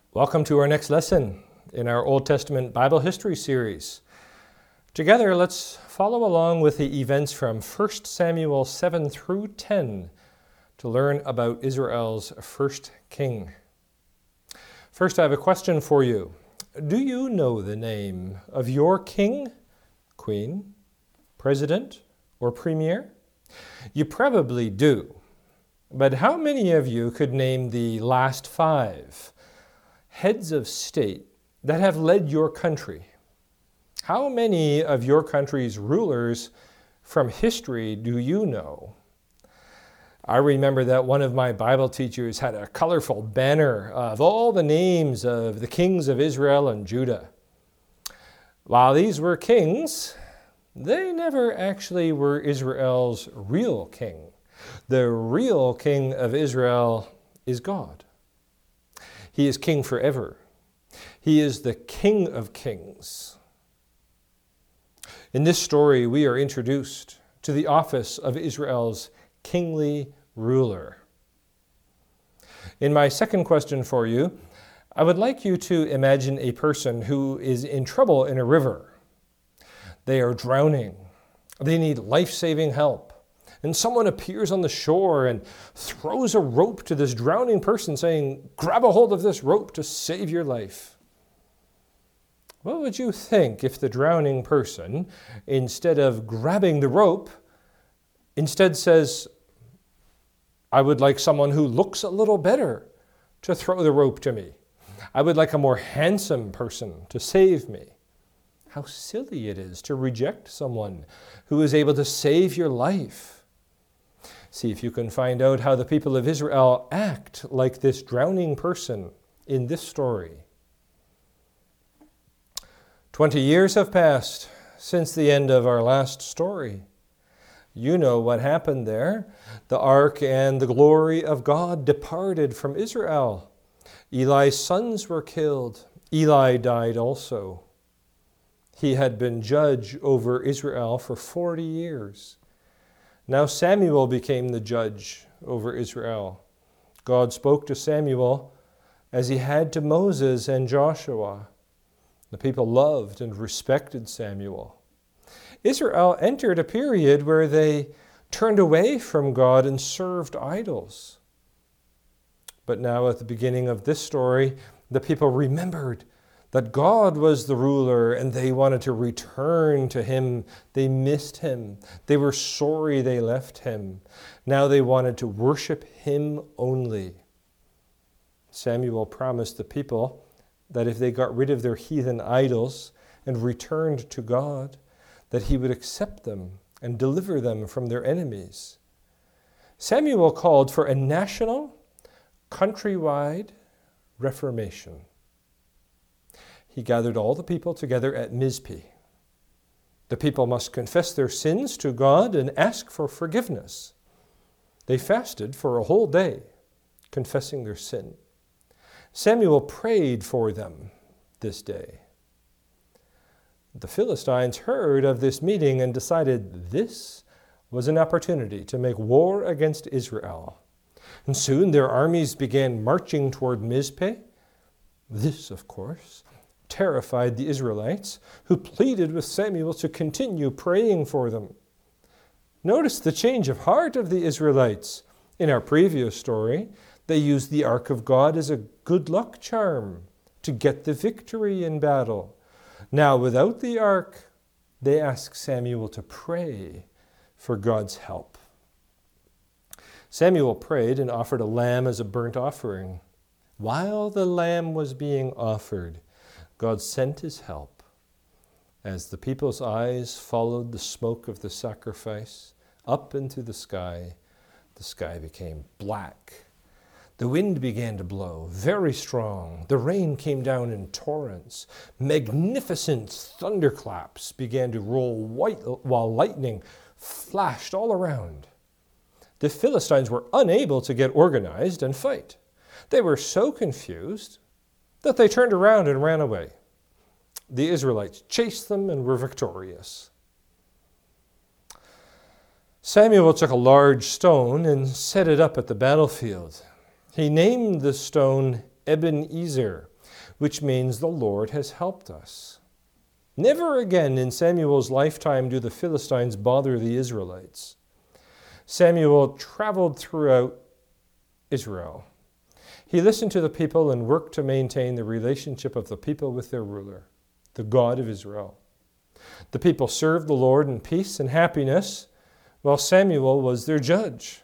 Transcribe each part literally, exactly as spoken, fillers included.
Welcome to our next lesson in our Old Testament Bible history series. Together, let's follow along with the events from First Samuel seven through ten to learn about Israel's first king. First, I have a question for you. Do you know the name of your king, queen, president, or premier? You probably do. But how many of you could name the last five heads of state that have led your country? How many of your country's rulers from history do you know? I remember that one of my Bible teachers had a colorful banner of all the names of the kings of Israel and Judah. While these were kings, they never actually were Israel's real king. The real king of Israel is God. He is king forever. He is the King of Kings. In this story, we are introduced to the office of Israel's kingly ruler. In my second question for you, I would like you to imagine a person who is in trouble in a river. They are drowning. They need life-saving help. And someone appears on the shore and throws a rope to this drowning person saying, "Grab a hold of this rope to save your life." What would you think if the drowning person, instead of grabbing the rope, instead says, "I would like someone who looks a little better to throw the rope to me. I would like a more handsome person to save me." How silly it is to reject someone who is able to save your life. See if you can find out how the people of Israel act like this drowning person in this story. Twenty years have passed since the end of our last story. You know what happened there. The ark and the glory of God departed from Israel. Eli's sons were killed. Eli died also. He had been judge over Israel for forty years. Now Samuel became the judge over Israel. God spoke to Samuel as he had to Moses and Joshua. The people loved and respected Samuel. Israel entered a period where they turned away from God and served idols. But now at the beginning of this story, the people remembered that God was the ruler and they wanted to return to him. They missed him. They were sorry they left him. Now they wanted to worship him only. Samuel promised the people that if they got rid of their heathen idols and returned to God, that he would accept them and deliver them from their enemies. Samuel called for a national, countrywide reformation. He gathered all the people together at Mizpeh. The people must confess their sins to God and ask for forgiveness. They fasted for a whole day, confessing their sin. Samuel prayed for them this day. The Philistines heard of this meeting and decided this was an opportunity to make war against Israel. And soon their armies began marching toward Mizpeh. This, of course, terrified the Israelites, who pleaded with Samuel to continue praying for them. Notice the change of heart of the Israelites. In our previous story, they used the ark of God as a good luck charm to get the victory in battle. Now, without the ark, they ask Samuel to pray for God's help. Samuel prayed and offered a lamb as a burnt offering. While the lamb was being offered, God sent his help. As the people's eyes followed the smoke of the sacrifice up into the sky, the sky became black. The wind began to blow, very strong. The rain came down in torrents. Magnificent thunderclaps began to roll white, while lightning flashed all around. The Philistines were unable to get organized and fight. They were so confused that they turned around and ran away. The Israelites chased them and were victorious. Samuel took a large stone and set it up at the battlefield. He named the stone Ebenezer, which means the Lord has helped us. Never again in Samuel's lifetime do the Philistines bother the Israelites. Samuel traveled throughout Israel. He listened to the people and worked to maintain the relationship of the people with their ruler, the God of Israel. The people served the Lord in peace and happiness, while Samuel was their judge.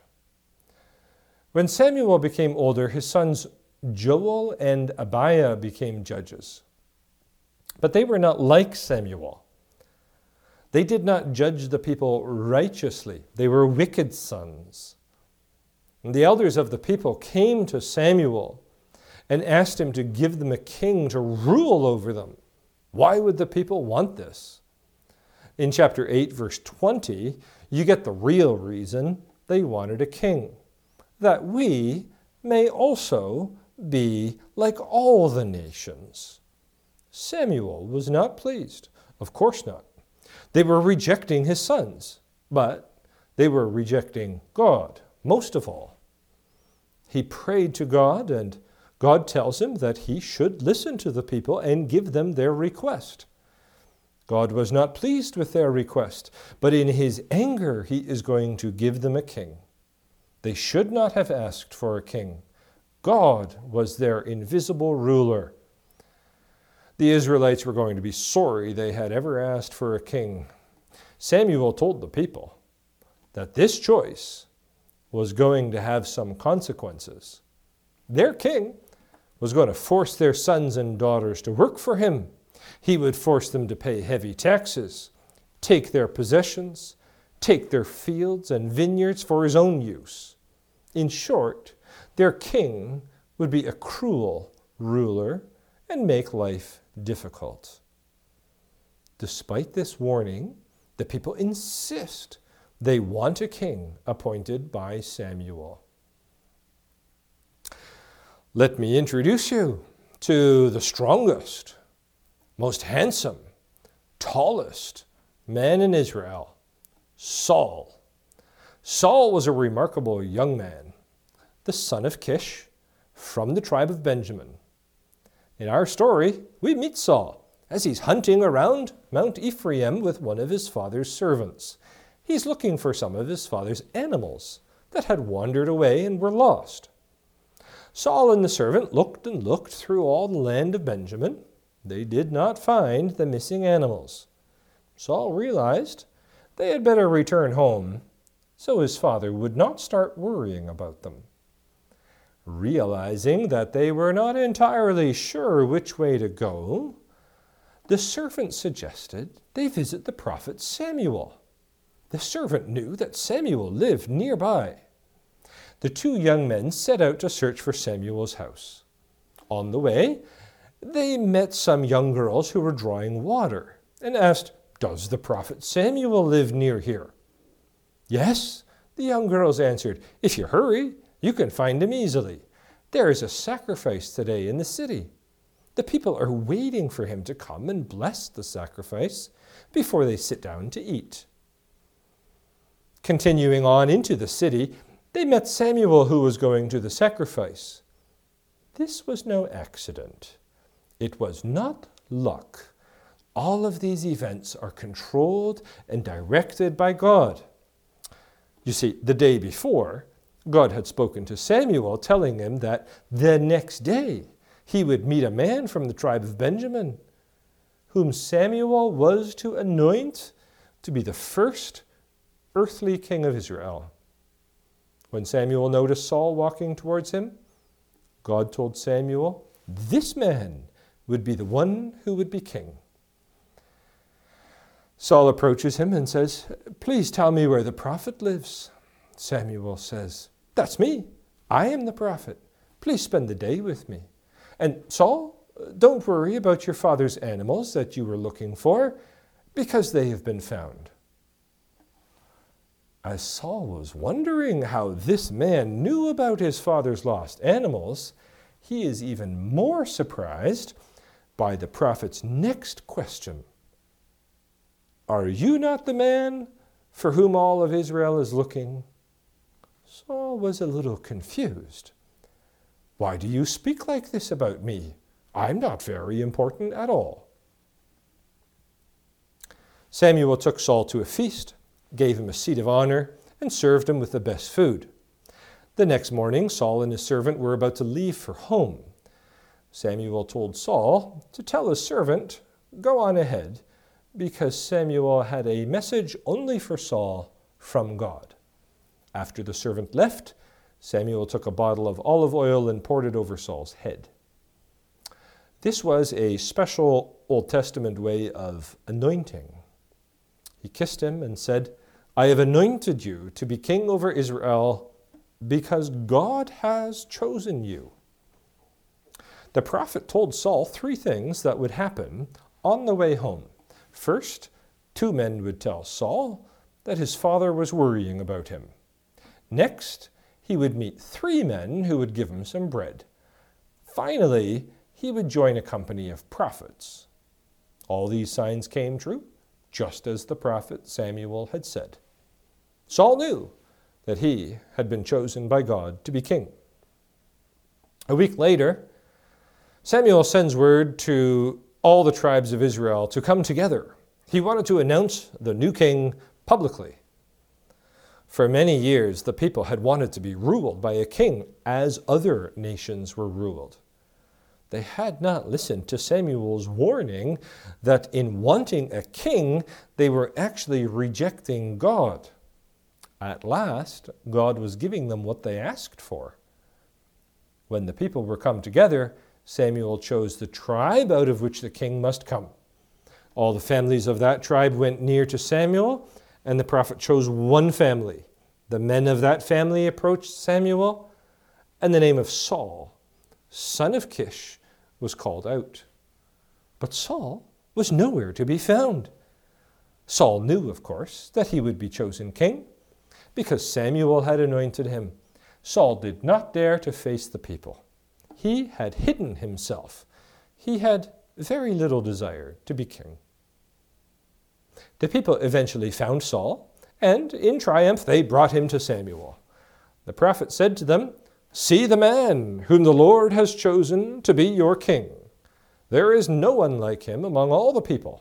When Samuel became older, his sons Joel and Abiah became judges. But they were not like Samuel. They did not judge the people righteously. They were wicked sons. And the elders of the people came to Samuel and asked him to give them a king to rule over them. Why would the people want this? In chapter eight, verse twenty, you get the real reason they wanted a king, that we may also be like all the nations. Samuel was not pleased. Of course not. They were rejecting his sons, but they were rejecting God most of all. He prayed to God, and God tells him that he should listen to the people and give them their request. God was not pleased with their request, but in his anger he is going to give them a king. They should not have asked for a king. God was their invisible ruler. The Israelites were going to be sorry they had ever asked for a king. Samuel told the people that this choice was going to have some consequences. Their king was going to force their sons and daughters to work for him. He would force them to pay heavy taxes, take their possessions, take their fields and vineyards for his own use. In short, their king would be a cruel ruler and make life difficult. Despite this warning, the people insist they want a king appointed by Samuel. Let me introduce you to the strongest, most handsome, tallest man in Israel, Saul. Saul was a remarkable young man, the son of Kish, from the tribe of Benjamin. In our story, we meet Saul as he's hunting around Mount Ephraim with one of his father's servants. He's looking for some of his father's animals that had wandered away and were lost. Saul and the servant looked and looked through all the land of Benjamin. They did not find the missing animals. Saul realized they had better return home so his father would not start worrying about them. Realizing that they were not entirely sure which way to go, the servant suggested they visit the prophet Samuel. The servant knew that Samuel lived nearby. The two young men set out to search for Samuel's house. On the way, they met some young girls who were drawing water and asked, "Does the prophet Samuel live near here?" "Yes," the young girls answered. "If you hurry, you can find him easily. There is a sacrifice today in the city. The people are waiting for him to come and bless the sacrifice before they sit down to eat." Continuing on into the city, they met Samuel, who was going to the sacrifice. This was no accident. It was not luck. All of these events are controlled and directed by God. You see, the day before, God had spoken to Samuel, telling him that the next day he would meet a man from the tribe of Benjamin, whom Samuel was to anoint to be the first earthly king of Israel. When Samuel noticed Saul walking towards him, God told Samuel, this man would be the one who would be king. Saul approaches him and says, "Please tell me where the prophet lives." Samuel says, "That's me. I am the prophet. Please spend the day with me. And Saul, don't worry about your father's animals that you were looking for, because they have been found." As Saul was wondering how this man knew about his father's lost animals, he is even more surprised by the prophet's next question. "Are you not the man for whom all of Israel is looking?" Saul was a little confused. "Why do you speak like this about me? I'm not very important at all. Samuel took Saul to a feast, gave him a seat of honor, and served him with the best food. The next morning, Saul and his servant were about to leave for home. Samuel told Saul to tell his servant, "Go on ahead," because Samuel had a message only for Saul from God. After the servant left, Samuel took a bottle of olive oil and poured it over Saul's head. This was a special Old Testament way of anointing. He kissed him and said, "I have anointed you to be king over Israel because God has chosen you." The prophet told Saul three things that would happen on the way home. First, two men would tell Saul that his father was worrying about him. Next, he would meet three men who would give him some bread. Finally, he would join a company of prophets. All these signs came true, just as the prophet Samuel had said. Saul knew that he had been chosen by God to be king. A week later, Samuel sends word to all the tribes of Israel to come together. He wanted to announce the new king publicly. For many years, the people had wanted to be ruled by a king as other nations were ruled. They had not listened to Samuel's warning that in wanting a king, they were actually rejecting God. At last, God was giving them what they asked for. When the people were come together, Samuel chose the tribe out of which the king must come. All the families of that tribe went near to Samuel, and the prophet chose one family. The men of that family approached Samuel, and the name of Saul, son of Kish, was called out. But Saul was nowhere to be found. Saul knew, of course, that he would be chosen king, because Samuel had anointed him. Saul did not dare to face the people. He had hidden himself. He had very little desire to be king. The people eventually found Saul, and in triumph they brought him to Samuel. The prophet said to them, "See the man whom the Lord has chosen to be your king. There is no one like him among all the people."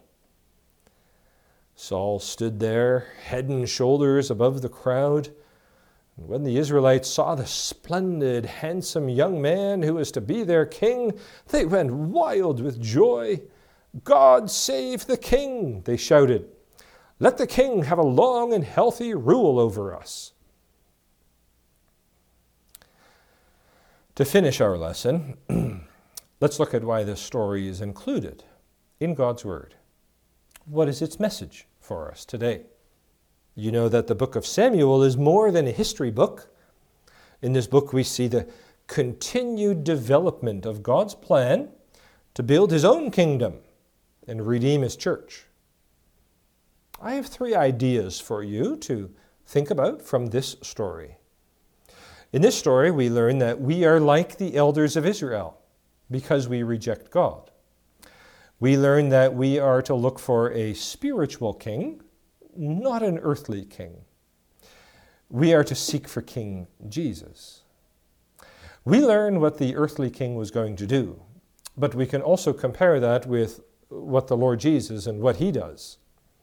Saul stood there, head and shoulders above the crowd. And when the Israelites saw the splendid, handsome young man who was to be their king, they went wild with joy. "God save the king," they shouted. "Let the king have a long and healthy rule over us." To finish our lesson, let's look at why this story is included in God's Word. What is its message for us today? You know that the book of Samuel is more than a history book. In this book, we see the continued development of God's plan to build his own kingdom and redeem his church. I have three ideas for you to think about from this story. In this story, we learn that we are like the elders of Israel because we reject God. We learn that we are to look for a spiritual king, not an earthly king. We are to seek for King Jesus. We learn what the earthly king was going to do, but we can also compare that with what the Lord Jesus and what he does.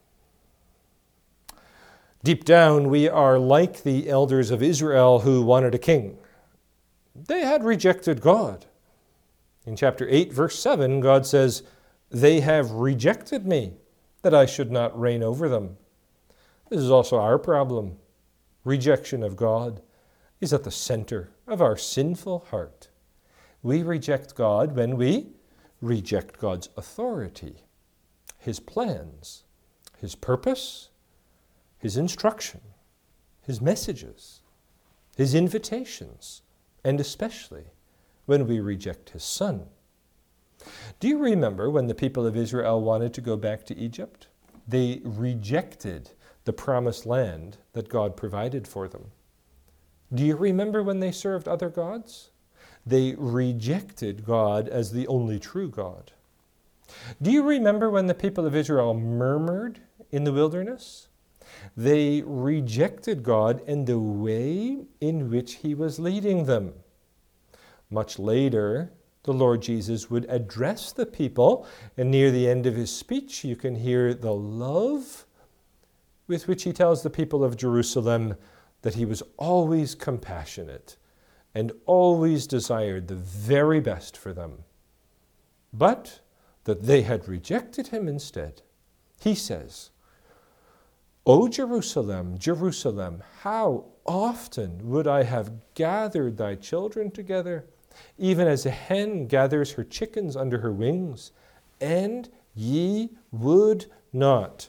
Deep down, we are like the elders of Israel who wanted a king. They had rejected God. In chapter eight, verse seven, God says, "They have rejected me, that I should not reign over them." This is also our problem. Rejection of God is at the center of our sinful heart. We reject God when we reject God's authority, his plans, his purpose, his instruction, his messages, his invitations, and especially when we reject his Son. Do you remember when the people of Israel wanted to go back to Egypt? They rejected the promised land that God provided for them. Do you remember when they served other gods? They rejected God as the only true God. Do you remember when the people of Israel murmured in the wilderness? They rejected God and the way in which he was leading them. Much later, the Lord Jesus would address the people, and near the end of his speech, you can hear the love with which he tells the people of Jerusalem that he was always compassionate and always desired the very best for them, but that they had rejected him instead. He says, "O Jerusalem, Jerusalem, how often would I have gathered thy children together, even as a hen gathers her chickens under her wings, and ye would not."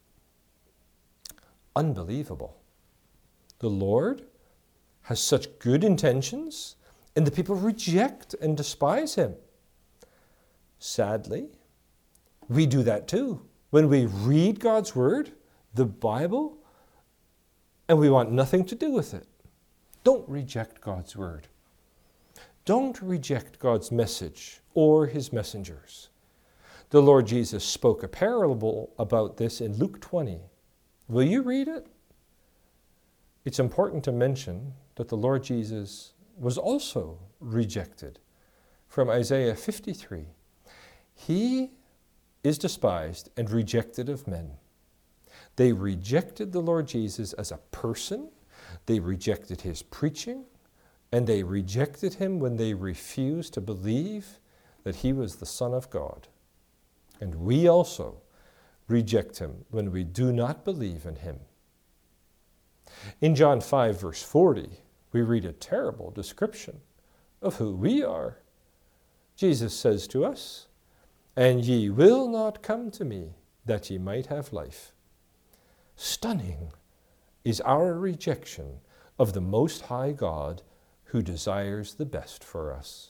Unbelievable. The Lord has such good intentions, and the people reject and despise him. Sadly, we do that too. When we read God's word, the Bible, and we want nothing to do with it. Don't reject God's word. Don't reject God's message or his messengers. The Lord Jesus spoke a parable about this in Luke twenty. Will you read it? It's important to mention that the Lord Jesus was also rejected. From Isaiah fifty-three, he is despised and rejected of men. They rejected the Lord Jesus as a person, they rejected his preaching, and they rejected him when they refused to believe that he was the Son of God. And we also reject him when we do not believe in him. In John five, verse forty, we read a terrible description of who we are. Jesus says to us, "And ye will not come to me, that ye might have life." Stunning is our rejection of the Most High God, who desires the best for us.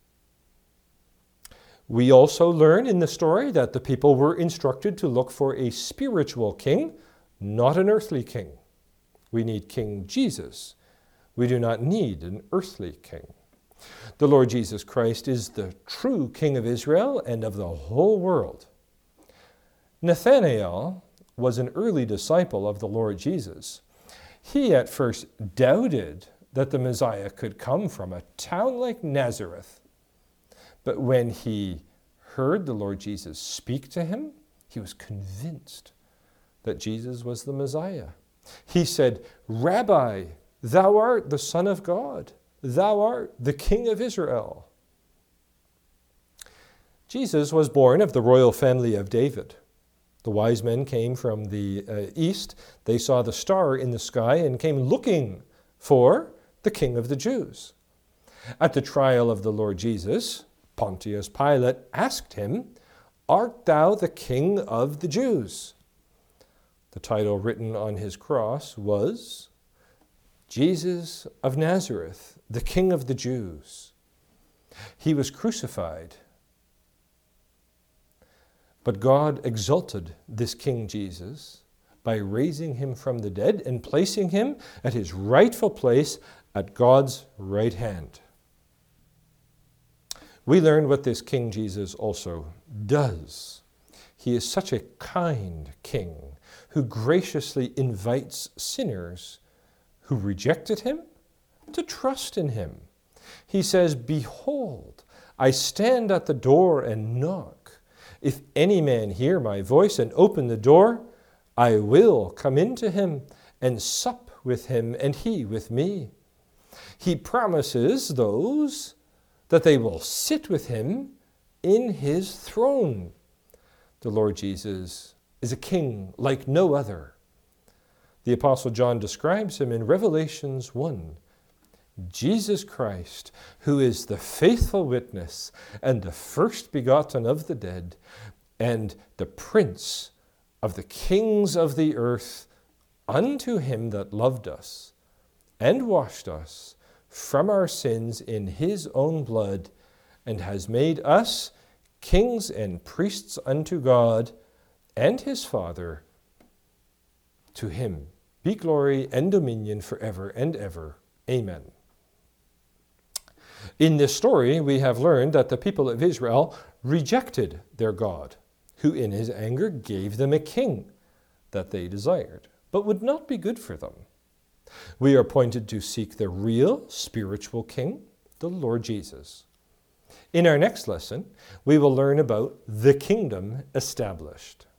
We also learn in the story that the people were instructed to look for a spiritual king, not an earthly king. We need King Jesus. We do not need an earthly king. The Lord Jesus Christ is the true King of Israel and of the whole world. Nathanael was an early disciple of the Lord Jesus. He at first doubted that the Messiah could come from a town like Nazareth. But when he heard the Lord Jesus speak to him, he was convinced that Jesus was the Messiah. He said, "Rabbi, thou art the Son of God. Thou art the King of Israel." Jesus was born of the royal family of David. The wise men came from the uh, east. They saw the star in the sky and came looking for the King of the Jews. At the trial of the Lord Jesus, Pontius Pilate asked him, "Art thou the King of the Jews?" The title written on his cross was Jesus of Nazareth, the King of the Jews. He was crucified. But God exalted this King Jesus by raising him from the dead and placing him at his rightful place at God's right hand. We learn what this King Jesus also does. He is such a kind king who graciously invites sinners who rejected him to trust in him. He says, "Behold, I stand at the door and knock. If any man hear my voice and open the door, I will come into him and sup with him and he with me." He promises those that they will sit with him in his throne. The Lord Jesus is a king like no other. The Apostle John describes him in Revelations one. Jesus Christ, who is the faithful witness and the first begotten of the dead, and the Prince of the kings of the earth, unto him that loved us and washed us from our sins in his own blood, and has made us kings and priests unto God and his Father. To him be glory and dominion forever and ever. Amen. In this story, we have learned that the people of Israel rejected their God, who in his anger gave them a king that they desired, but would not be good for them. We are pointed to seek the real spiritual king, the Lord Jesus. In our next lesson, we will learn about the kingdom established.